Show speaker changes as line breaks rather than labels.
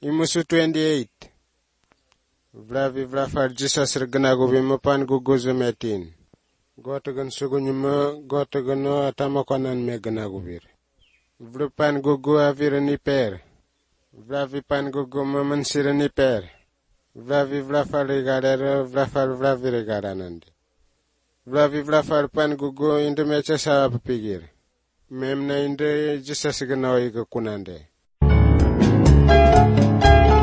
Imusu 28. Vlavi vlafar Jesus rignago bimapan guguzo metin. Gotagan sugunyuma gotagano atamakonan megnago bir. Vlupan gugu avirani per. Vlavi pan gugu mamansirani per. Vlavi vlafar rigadera vlafar vlavi rigadanandi. Vlavi vlafar pan gugu indemecha sa papigir. Memna inde Jesus gnawa iga kunande.